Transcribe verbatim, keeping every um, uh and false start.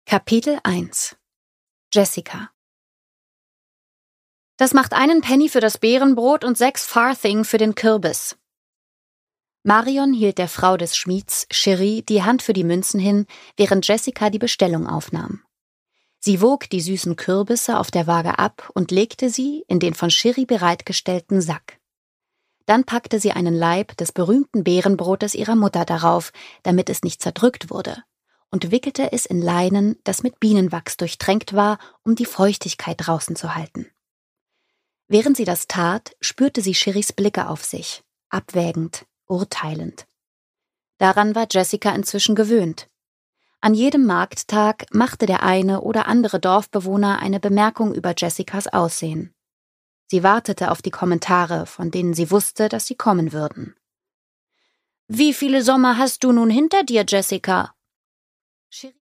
Kapitel eins. Jessica. Das macht einen Penny für das Beerenbrot und sechs Farthing für den Kürbis. Marion hielt der Frau des Schmieds, Cherie, die Hand für die Münzen hin, während Jessica die Bestellung aufnahm. Sie wog die süßen Kürbisse auf der Waage ab und legte sie in den von Cherie bereitgestellten Sack. Dann packte sie einen Laib des berühmten Beerenbrotes ihrer Mutter darauf, damit es nicht zerdrückt wurde, und wickelte es in Leinen, das mit Bienenwachs durchtränkt war, um die Feuchtigkeit draußen zu halten. Während sie das tat, spürte sie Cheries Blicke auf sich, abwägend, urteilend. Daran war Jessica inzwischen gewöhnt. An jedem Markttag machte der eine oder andere Dorfbewohner eine Bemerkung über Jessicas Aussehen. Sie wartete auf die Kommentare, von denen sie wusste, dass sie kommen würden. »Wie viele Sommer hast du nun hinter dir, Jessica?«